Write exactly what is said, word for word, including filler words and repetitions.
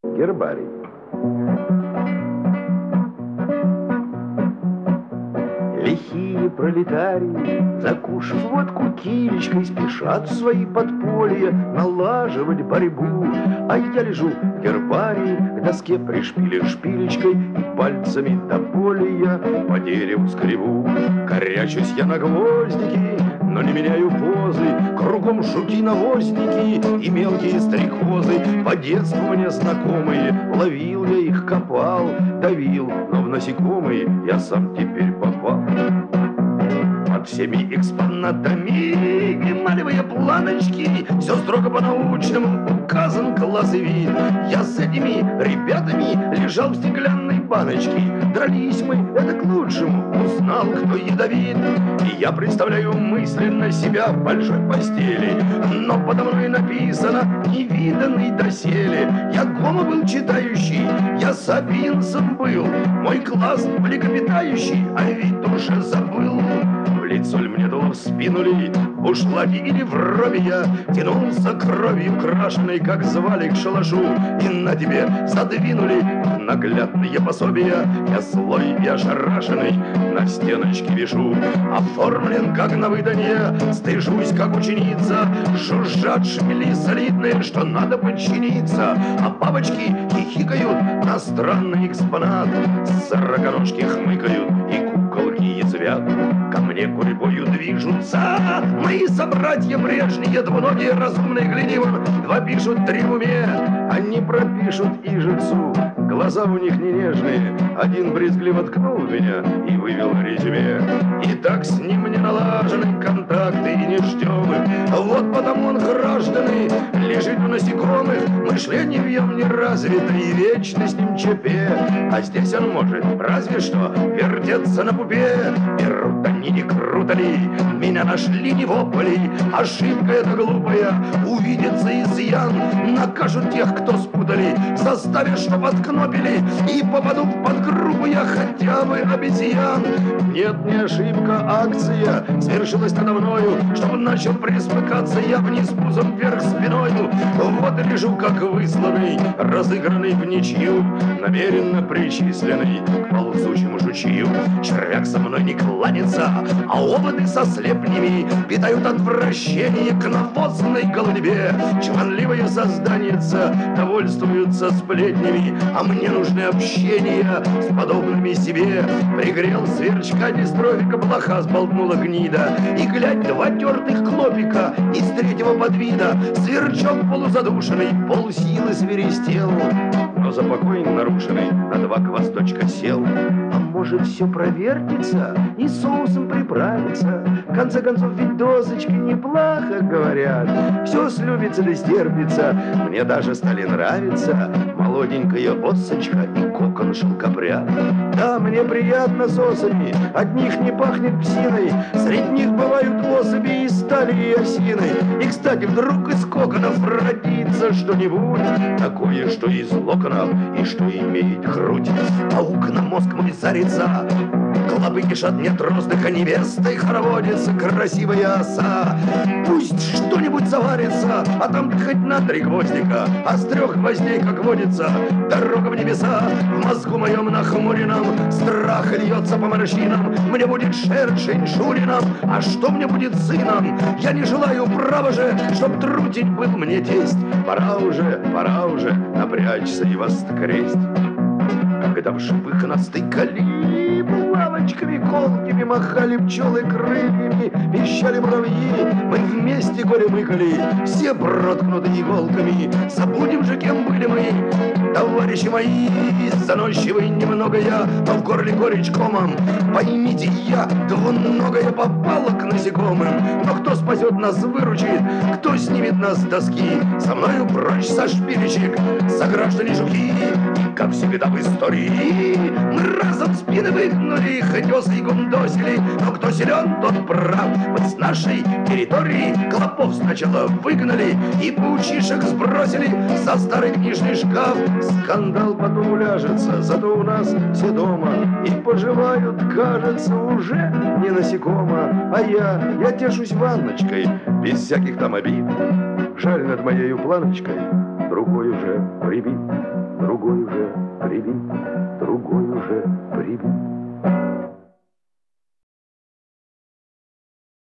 Гербарий. Лихие пролетарии, закушав водку килечкой, спешат в свои подполья налаживать борьбу. А я лежу в гербарии, к доске пришпилен шпилечкой и пальцами до боли я по дереву скребу. Корячусь я на гвоздики, но не меняю позы. Кругом жуки-навозники и мелкие стрекозы, по детству мне знакомые. Ловил я их, копал, давил, но в насекомые я сам теперь попал. Под всеми экспонатами, эмалевые планочки, все строго по-научному, указан класс и вид. Я с этими ребятами лежал в стеклянной баночке. Дрались мы, это к лучшему, узнал, кто ядовит. И я представляю мысленно себя в большой постели, но подо мной написано «невиданный доселе». Я гомо был читающий, я сапиенсом был, мой класс млекопитающий, а ведь уже забыл. В лицо ль мне дуло в спину ли, в ушлате или в робе я тянулся кровью крашеной, как звали к шалашу, и на тебе задвинули наглядные пособия. Я злой и ошарашенный на стеночке вижу, оформлен как на выданье, стыжусь как ученица. Жужжат шмели солидные, что надо подчиниться, а бабочки хихикают на странный экспонат, сороконожки хмыкают и куколки язвят. Ко мне гурьбою движутся мои собратья прежние, двуногие, разумные, глядивым, два пишут, три в уме. Они пропишут ижицу, глаза у них не нежные. Один брезгливо ткнул в меня и вывел резюме. И так с ним не налажены контакты и не ждем их. Вот потому он, граждане, лежит у насекомых, мышление в нем не развито и вечно с ним чепе. А здесь он может разве что вертеться на пупе. Берут они, не круто ли, меня нашли не вопли. Ошибка эта глупая, увидится изъян, накажут тех, кто спутали, заставят, чтоб откнопили, и попаду в подгруппу я хотя бы обезьян. Нет, не ошибка, акция свершилась надо мною, чтобы начал присмыкаться я вниз пузом вверх спиною. Вот и лежу, как высланный, разыгранный в ничью, намеренно причисленный к ползучему жучью. Червяк со мной не кланится, а оводы со слепнями питают отвращение к навозной голубе. Чванливые созданица довольствуются сплетнями, а мне нужны общения с подобными себе. Пригрел сверчка дистрофика, блоха сболтнула гнида, и глядь, два тертых клопика из третьего подвида. Сверчок полузадушенный полсилы свиристел, но за покой нарушенный на два хвосточка сел. А может, все провертится и соусом приправится? В конце концов, ведь дозочки неплохо говорят. Все слюбится да стерпится, мне даже стали нравиться молоденькая осочка и кокон шелкопряд. Да, мне приятно с осами, от них не пахнет псиной. Среди них бывают особи из стали и осины. И, кстати, вдруг из коконов родится что-нибудь такое, что из локонов и что имеет грудь. Паук на мозг мой зарится, клопы кишат, нет роздыха, невестой хороводится красивая оса. Пусть что-нибудь заварится, а там хоть на три гвоздика, а с трех гвоздей, как водится, дорога в небеса. В мозгу моем нахмуренном страх льется по морщинам. Мне будет шершень Шурином, а что мне будет сыном? Я не желаю, право же, чтоб трутень был мне тесть. Пора уже, пора уже напрячься и воскресть. Когда в шипых настыкали, булавочками колкими махали пчелы крыльями, пищали муравьи, мы вместе горе мыкали, все проткнуты иголками. Забудем же, кем были мы, товарищи мои, заносчивый немного я, но в горле горечь комом. Поймите, я двуногая попала к насекомым, но кто спасет нас, выручит, кто снимет нас с доски? Со мною прочь со шпилечек, сограждане жуки. Как всегда в истории, мы разом спины выгнули, хоть осы и гундосили, но кто силен, тот прав. Вот с нашей территории клопов сначала выгнали и паучишек сбросили за старый книжный шкаф. Скандал потом уляжется, зато у нас все дома и поживают, кажется, уже не насекомо. А я, я тешусь ванночкой без всяких там обид. Жаль, над моею планочкой другой уже прибит, другой уже прибит,